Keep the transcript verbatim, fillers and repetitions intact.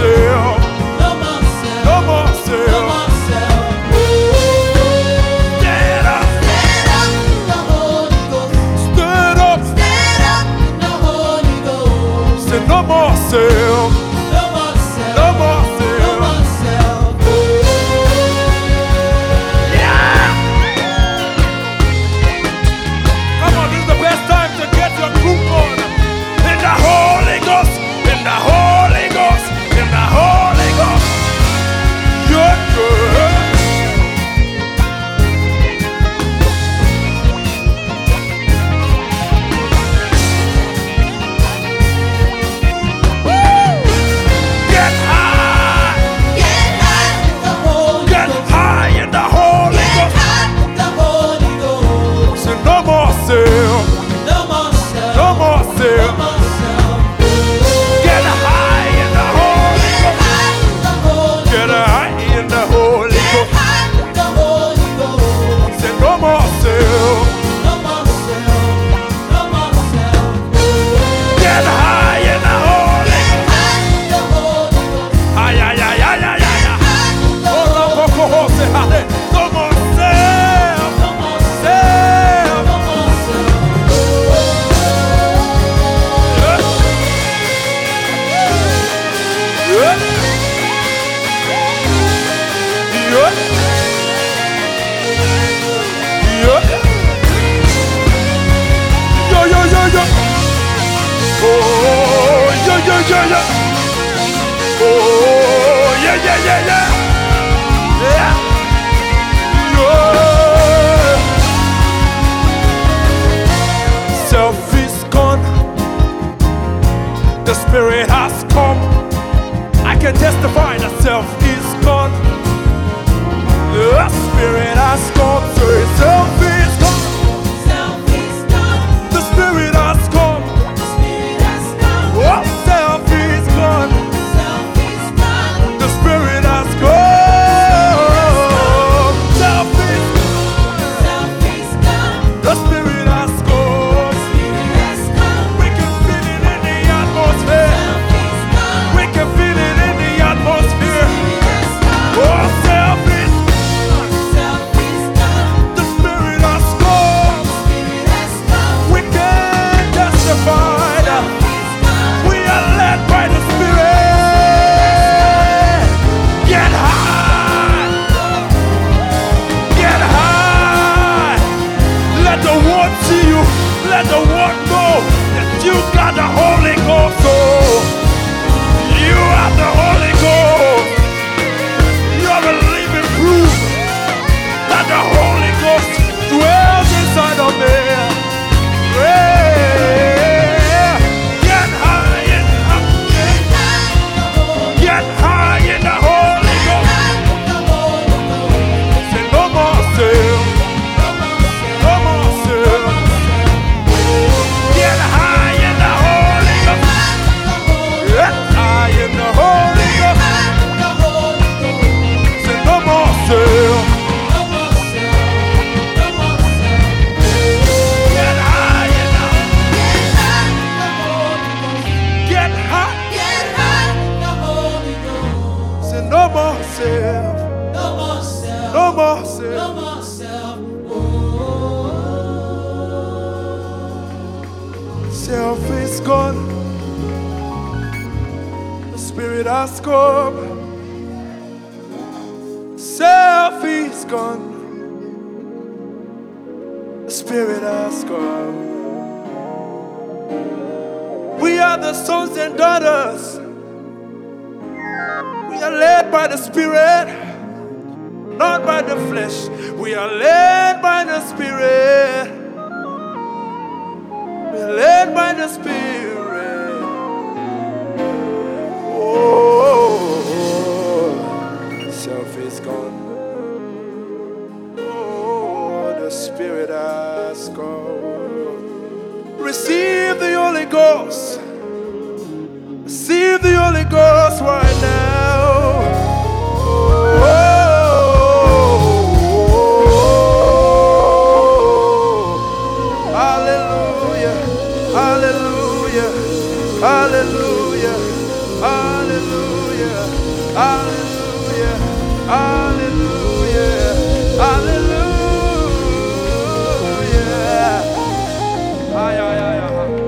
self. No more self. No more self. No more self. Stand up. Stand up in the Holy Ghost. Stand up. Stand up in the Holy Ghost. Say no more self. No more self. No more self. No more self. Yeah. Come on, this is the best time to get your group on. In the Holy Ghost. In the Holy Ghost. In the Holy Ghost. You're good. Get high. Get high in the Holy Get Ghost. high in the Holy Get Ghost. high in the Holy Ghost. Say no more self. No more self. No more self. No more self. Get high in the Holy Get Ghost. high in the Holy Get high in the Holy Get Ghost. high in the Holy Ghost. Say no more self. No more self. No more self. Get high in the Holy Get Ghost. high in the Holy Ghost. Ay, ay, ay, ay, ay, ay, ay. Oh, no, poco, Jose, jale. No more self. No more self. No more self. Yeah. Yeah. Yeah. Yo, yo, yo, yo. Oh, yo, yo, yo, yo. Oh, yeah, yeah, yeah, yeah. Yeah. Yeah. Self is gone. The Spirit has come. I can testify that self is gone. The Spirit has come. So self is gone. Self is gone. The Spirit has come. The Spirit has come. Oh, self is gone. Self is gone. The Spirit has come. Self is gone. Self is gone. The Spirit has come. Spirit has come. We can feel it in the atmosphere. Self is gone. We can feel it in the atmosphere. Spirit has come. Oh, self is Self is gone. The Spirit has come. Spirit has come. We can testify that Self is gone. we are led by the Spirit. Get high. Get high. Let the world see you. Let the world know that you got the Holy Ghost. Oh, you have the Holy Ghost. You are a living proof that the Holy Ghost dwells inside of me. Yeah. Get high in the Get high in the Holy Get high in the Holy Get Ghost. high in the Holy Ghost. Say no more self. No more self. No more self. Get high in the Holy Ghost. Get high in the Holy Ghost. Say no more self. Get high in the Get high. Say no more self. No more self. Self is gone. The Spirit has come. Self is gone. The Spirit has come. We are the sons and daughters. We are led by the Spirit, not by the flesh. We are led by the Spirit. We are led by the Spirit. Oh, self is gone. Oh, the Spirit has come. Receive the Holy Ghost. Receive the Holy Ghost right now. Oh, hallelujah, hallelujah, hallelujah, hallelujah. Hallelujah. Hallelujah.